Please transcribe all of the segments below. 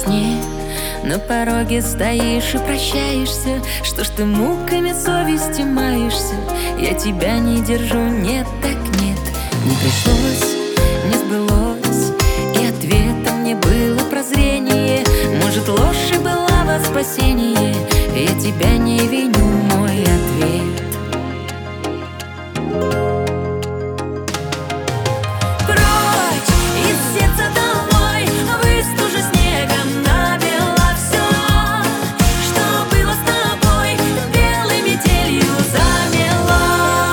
сне на пороге стоишь и прощаешься. Что ж ты муками совести маешься? Я тебя не держу, нет, так нет. Не пришлось, не сбылось, и ответом не было прозрение. Может, ложь и была во спасение? Я тебя не виню, мой ответ. Прочь из сердца домой, выстужи снегом набело все, что было с тобой, белой метелью замело.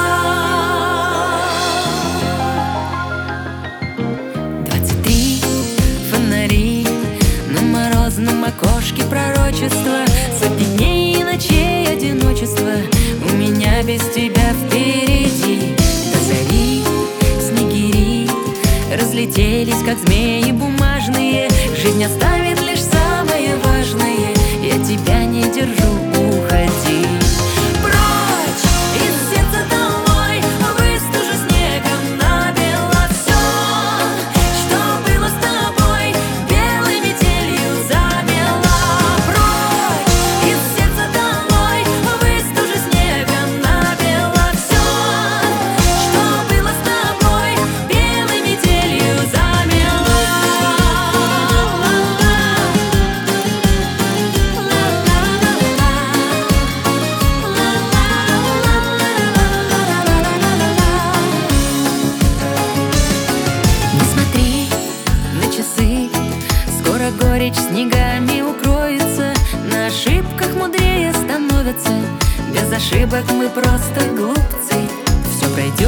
23 фонари на морозном окошке пророчества, сотни дней и ночей одиночества у меня без тебя впереди. До зари снегири разлетелись, как змеи бумажные. Жизнь оставит лишь самое важное. Я тебя не держу, уходи. Прочь из сердца домой, выстужи снегом набело все, что было с тобой, белой метелью замело. Прочь из сердца домой, выстужи снегом набело все, что было с тобой, белой метелью замело. Не смотри на часы, скоро горечь снегами укроется. На ошибках мудрее становятся, без ошибок мы просто глупцы. Все пройдет.